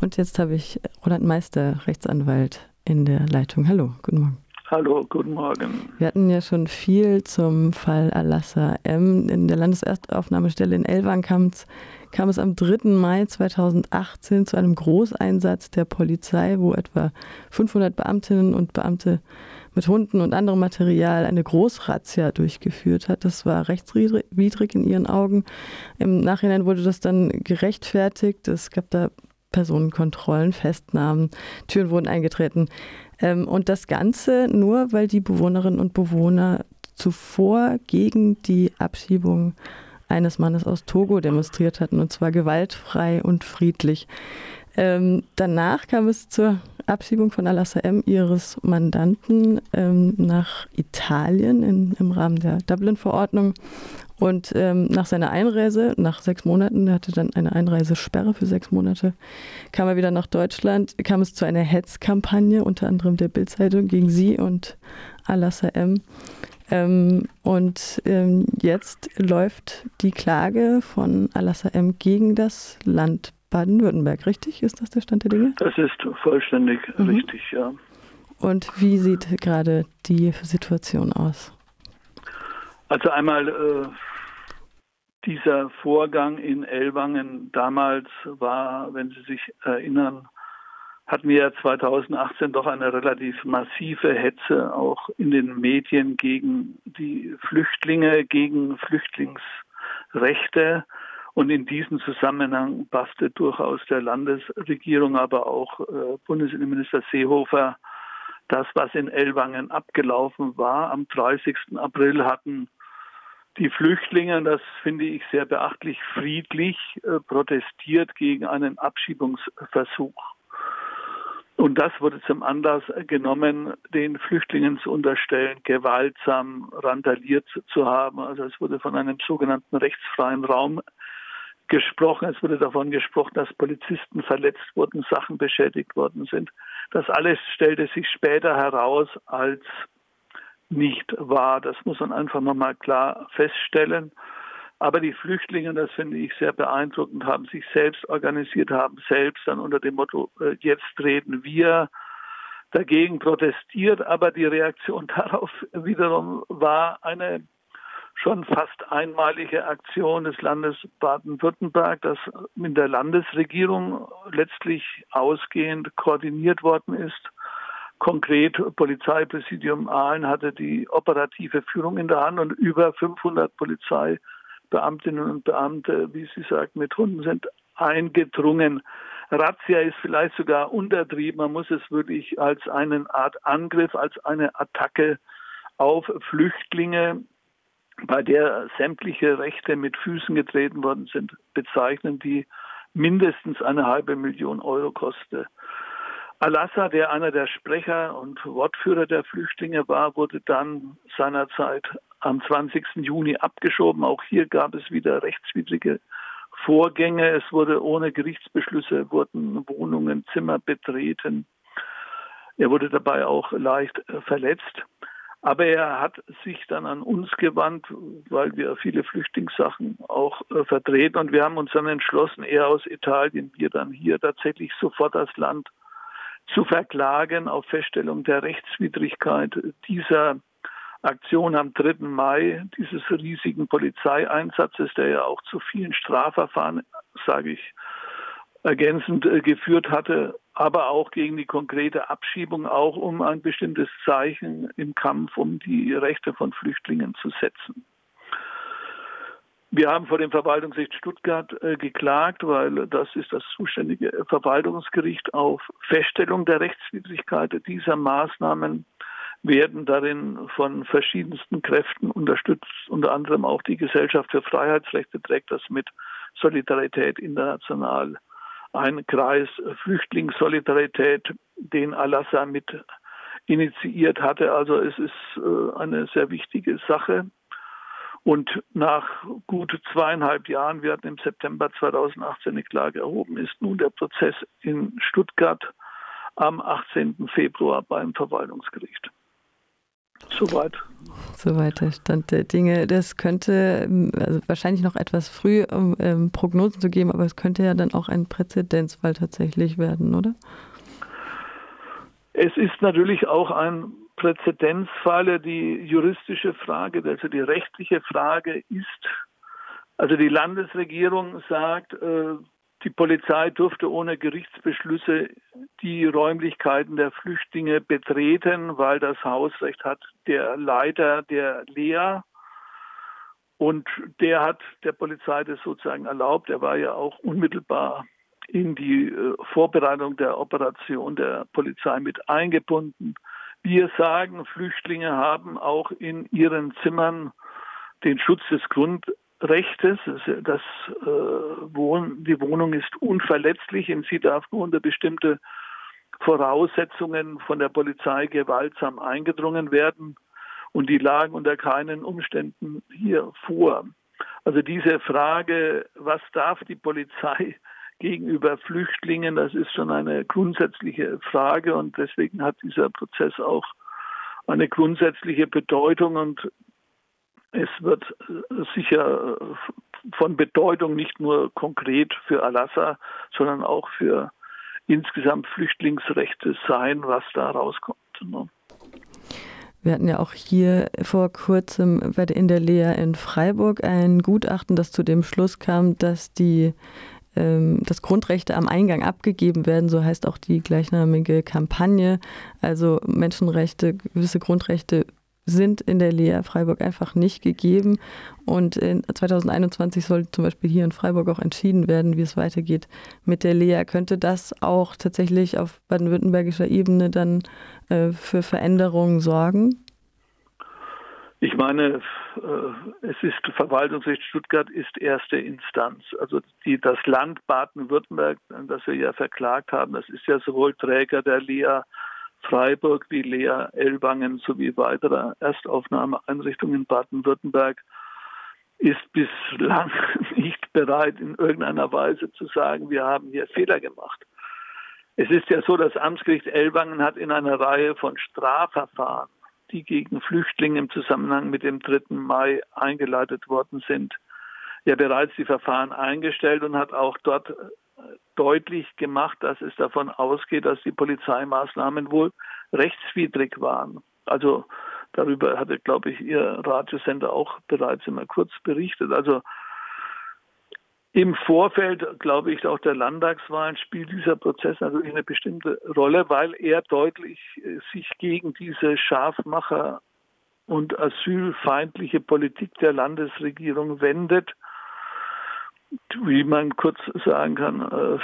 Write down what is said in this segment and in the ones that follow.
Und jetzt habe ich Roland Meister, Rechtsanwalt, in der Leitung. Hallo, guten Morgen. Hallo, guten Morgen. Wir hatten ja schon viel zum Fall Alassa M. In der Landeserstaufnahmestelle in Ellwangen kam es am 3. Mai 2018 zu einem Großeinsatz der Polizei, wo etwa 500 Beamtinnen und Beamte mit Hunden und anderem Material eine Großrazzia durchgeführt hat. Das war rechtswidrig in ihren Augen. Im Nachhinein wurde das dann gerechtfertigt. Es gab da Personenkontrollen, Festnahmen, Türen wurden eingetreten. Und das Ganze nur, weil die Bewohnerinnen und Bewohner zuvor gegen die Abschiebung eines Mannes aus Togo demonstriert hatten, und zwar gewaltfrei und friedlich. Danach kam es zur Abschiebung von Alassa M., ihres Mandanten, nach Italien im Rahmen der Dublin-Verordnung. Und nach seiner Einreise, nach 6 Monaten, er hatte dann eine Einreisesperre für 6 Monate, kam er wieder nach Deutschland, kam es zu einer Hetzkampagne, unter anderem der Bild-Zeitung, gegen sie und Alassa M. Jetzt läuft die Klage von Alassa M. gegen das Land Baden-Württemberg, richtig? Ist das der Stand der Dinge? Das ist vollständig richtig, ja. Und wie sieht gerade die Situation aus? Also einmal dieser Vorgang in Ellwangen damals war, wenn Sie sich erinnern, hatten wir 2018 doch eine relativ massive Hetze auch in den Medien gegen die Flüchtlinge, gegen Flüchtlingsrechte. Und in diesem Zusammenhang passte durchaus der Landesregierung, aber auch Bundesinnenminister Seehofer, das, was in Ellwangen abgelaufen war. Am 30. April hatten die Flüchtlinge, das finde ich sehr beachtlich, friedlich protestiert gegen einen Abschiebungsversuch. Und das wurde zum Anlass genommen, den Flüchtlingen zu unterstellen, gewaltsam randaliert zu haben. Also es wurde von einem sogenannten rechtsfreien Raum gesprochen. Es wurde davon gesprochen, dass Polizisten verletzt wurden, Sachen beschädigt worden sind. Das alles stellte sich später heraus als nicht wahr. Das muss man einfach nochmal klar feststellen. Aber die Flüchtlinge, das finde ich sehr beeindruckend, haben sich selbst organisiert, haben selbst dann unter dem Motto, jetzt reden wir, dagegen protestiert. Aber die Reaktion darauf wiederum war eine schon fast einmalige Aktion des Landes Baden-Württemberg, das mit der Landesregierung letztlich ausgehend koordiniert worden ist. Konkret Polizeipräsidium Aalen hatte die operative Führung in der Hand und über 500 Polizeibeamtinnen und Beamte, wie Sie sagten, mit Hunden sind eingedrungen. Razzia ist vielleicht sogar untertrieben. Man muss es wirklich als eine Art Angriff, als eine Attacke auf Flüchtlinge, bei der sämtliche Rechte mit Füßen getreten worden sind, bezeichnen, die mindestens 500.000 Euro koste. Alassa, der einer der Sprecher und Wortführer der Flüchtlinge war, wurde dann seinerzeit am 20. Juni abgeschoben. Auch hier gab es wieder rechtswidrige Vorgänge. Es wurde ohne Gerichtsbeschlüsse, wurden Wohnungen, Zimmer betreten. Er wurde dabei auch leicht verletzt. Aber er hat sich dann an uns gewandt, weil wir viele Flüchtlingssachen auch vertreten. Und wir haben uns dann entschlossen, er aus Italien, wir dann hier tatsächlich sofort das Land zu verklagen auf Feststellung der Rechtswidrigkeit dieser Aktion am 3. Mai, dieses riesigen Polizeieinsatzes, der ja auch zu vielen Strafverfahren, sage ich ergänzend, geführt hatte, aber auch gegen die konkrete Abschiebung, auch um ein bestimmtes Zeichen im Kampf um die Rechte von Flüchtlingen zu setzen. Wir haben vor dem Verwaltungsgericht Stuttgart geklagt, weil das ist das zuständige Verwaltungsgericht. Auf Feststellung der Rechtswidrigkeit dieser Maßnahmen werden darin von verschiedensten Kräften unterstützt. Unter anderem auch die Gesellschaft für Freiheitsrechte trägt das mit, Solidarität International, ein Kreis Flüchtlingssolidarität, den Alassa mit initiiert hatte. Also es ist eine sehr wichtige Sache. Und nach gut 2,5 Jahren, wir hatten im September 2018 eine Klage erhoben, ist nun der Prozess in Stuttgart am 18. Februar beim Verwaltungsgericht. Soweit der Stand der Dinge. Das könnte also wahrscheinlich noch etwas früh, um Prognosen zu geben, aber es könnte ja dann auch ein Präzedenzfall tatsächlich werden, oder? Es ist natürlich auch ein Präzedenzfall. Die juristische Frage, also die rechtliche Frage ist, also die Landesregierung sagt, die Polizei durfte ohne Gerichtsbeschlüsse die Räumlichkeiten der Flüchtlinge betreten, weil das Hausrecht hat der Leiter der Lea. Und der hat der Polizei das sozusagen erlaubt. Er war ja auch unmittelbar in die Vorbereitung der Operation der Polizei mit eingebunden. Wir sagen, Flüchtlinge haben auch in ihren Zimmern den Schutz des Grundrechts. Die Wohnung ist unverletzlich und sie darf nur unter bestimmte Voraussetzungen von der Polizei gewaltsam eingedrungen werden. Und die lagen unter keinen Umständen hier vor. Also diese Frage, was darf die Polizei gegenüber Flüchtlingen, das ist schon eine grundsätzliche Frage und deswegen hat dieser Prozess auch eine grundsätzliche Bedeutung und es wird sicher von Bedeutung nicht nur konkret für Al-Assa, sondern auch für insgesamt Flüchtlingsrechte sein, was da rauskommt. Wir hatten ja auch hier vor kurzem in der Lea in Freiburg ein Gutachten, das zu dem Schluss kam, dass dass Grundrechte am Eingang abgegeben werden, so heißt auch die gleichnamige Kampagne. Also Menschenrechte, gewisse Grundrechte sind in der Lea Freiburg einfach nicht gegeben. Und in 2021 soll zum Beispiel hier in Freiburg auch entschieden werden, wie es weitergeht mit der Lea. Könnte das auch tatsächlich auf baden-württembergischer Ebene dann für Veränderungen sorgen? Ich meine, Verwaltungsgericht Stuttgart ist erste Instanz. Also das Land Baden-Württemberg, das wir ja verklagt haben, das ist ja sowohl Träger der Lea Freiburg wie Lea Ellwangen sowie weiterer Erstaufnahmeeinrichtungen in Baden-Württemberg, ist bislang nicht bereit, in irgendeiner Weise zu sagen, wir haben hier Fehler gemacht. Es ist ja so, das Amtsgericht Ellwangen hat in einer Reihe von Strafverfahren, die gegen Flüchtlinge im Zusammenhang mit dem 3. Mai eingeleitet worden sind, ja bereits die Verfahren eingestellt und hat auch dort deutlich gemacht, dass es davon ausgeht, dass die Polizeimaßnahmen wohl rechtswidrig waren. Also darüber hatte, glaube ich, Ihr Radiosender auch bereits immer kurz berichtet. Also im Vorfeld, glaube ich, auch der Landtagswahlen spielt dieser Prozess natürlich eine bestimmte Rolle, weil er deutlich sich gegen diese Scharfmacher- und asylfeindliche Politik der Landesregierung wendet. Wie man kurz sagen kann,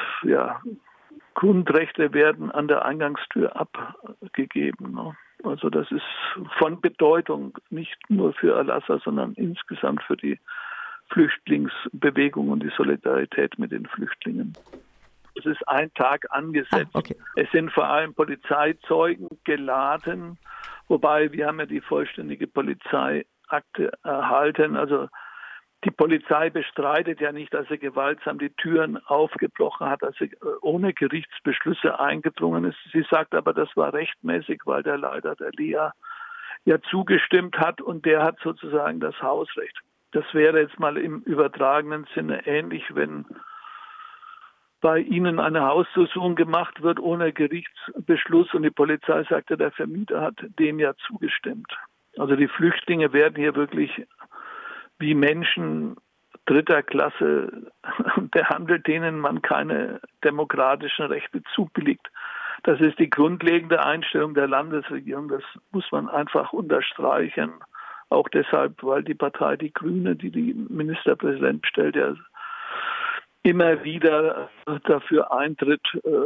Grundrechte werden an der Eingangstür abgegeben. Ne? Also das ist von Bedeutung nicht nur für Al-Assa, sondern insgesamt für die Flüchtlingsbewegung und die Solidarität mit den Flüchtlingen. Es ist ein Tag angesetzt. Okay. Es sind vor allem Polizeizeugen geladen, wobei wir haben ja die vollständige Polizeiakte erhalten. Also die Polizei bestreitet ja nicht, dass sie gewaltsam die Türen aufgebrochen hat, dass sie ohne Gerichtsbeschlüsse eingedrungen ist. Sie sagt aber, das war rechtmäßig, weil der Leiter der Lea ja zugestimmt hat und der hat sozusagen das Hausrecht. Das wäre jetzt mal im übertragenen Sinne ähnlich, wenn bei Ihnen eine Hausdurchsuchung gemacht wird ohne Gerichtsbeschluss und die Polizei sagte, der Vermieter hat dem ja zugestimmt. Also die Flüchtlinge werden hier wirklich wie Menschen dritter Klasse behandelt, denen man keine demokratischen Rechte zubilligt. Das ist die grundlegende Einstellung der Landesregierung. Das muss man einfach unterstreichen. Auch deshalb, weil die Partei Die Grüne, die die Ministerpräsident stellt, ja immer wieder dafür eintritt,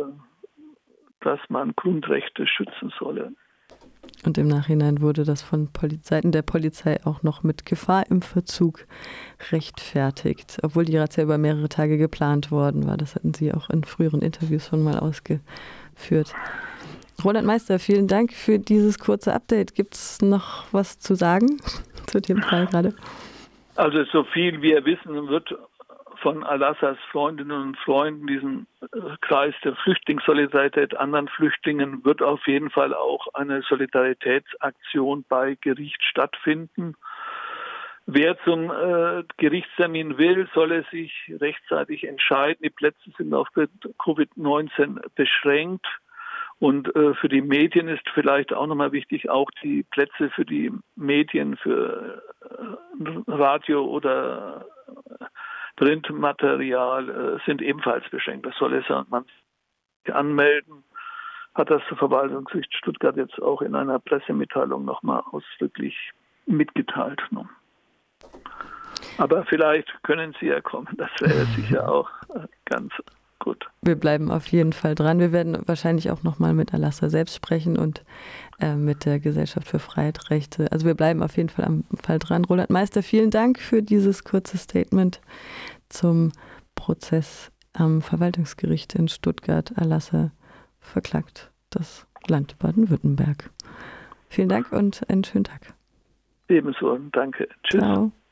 dass man Grundrechte schützen solle. Und im Nachhinein wurde das von Seiten der Polizei auch noch mit Gefahr im Verzug rechtfertigt, obwohl die Razzia über mehrere Tage geplant worden war. Das hatten Sie auch in früheren Interviews schon mal ausgeführt. Roland Meister, vielen Dank für dieses kurze Update. Gibt es noch was zu sagen zu dem Fall gerade? Also so viel wir wissen, wird von Al-Assas Freundinnen und Freunden, diesen Kreis der Flüchtlingssolidarität anderen Flüchtlingen, wird auf jeden Fall auch eine Solidaritätsaktion bei Gericht stattfinden. Wer zum Gerichtstermin will, soll er sich rechtzeitig entscheiden. Die Plätze sind auf Covid-19 beschränkt. Und für die Medien ist vielleicht auch nochmal wichtig, auch die Plätze für die Medien, für Radio oder Printmaterial sind ebenfalls beschränkt. Das soll man sich anmelden. Hat das Verwaltungsgericht Stuttgart jetzt auch in einer Pressemitteilung nochmal ausdrücklich mitgeteilt. Ne? Aber vielleicht können Sie ja kommen. Das wäre sicher auch ganz gut. Wir bleiben auf jeden Fall dran. Wir werden wahrscheinlich auch nochmal mit Al-Assa selbst sprechen und mit der Gesellschaft für Freiheit, Rechte. Also wir bleiben auf jeden Fall am Fall dran. Roland Meister, vielen Dank für dieses kurze Statement zum Prozess am Verwaltungsgericht in Stuttgart. Al-Assa verklagt das Land Baden-Württemberg. Vielen Dank und einen schönen Tag. Ebenso, danke. Tschüss. Ciao.